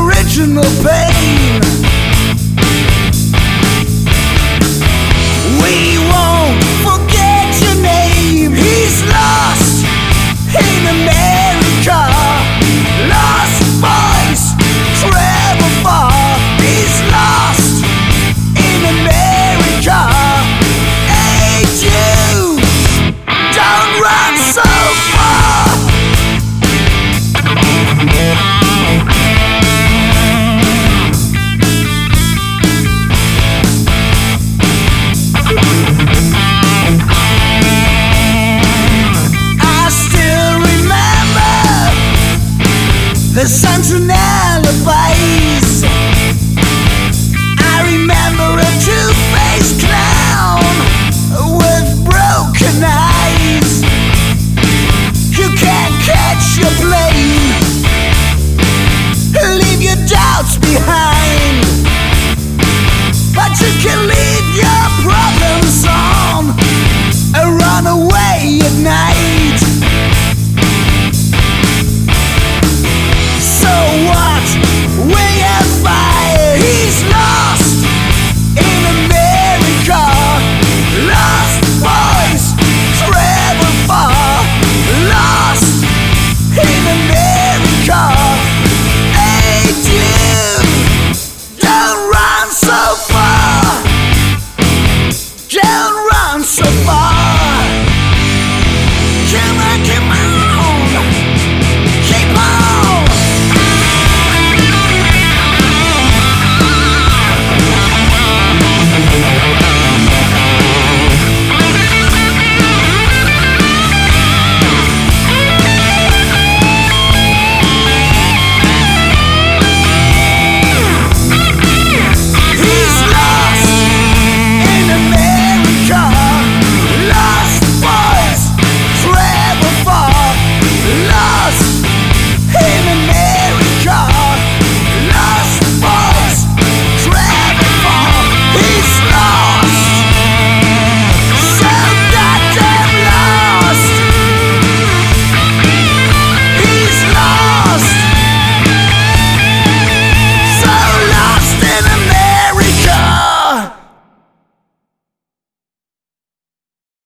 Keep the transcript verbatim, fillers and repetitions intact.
original pain. We won't forget your name. He's lost in America, lost voice, travel far. He's lost in America. Hey you, don't run so far. I still remember the sons and alibis. I remember a two-faced clown with broken eyes. You can't catch your plane, leave your doubts behind.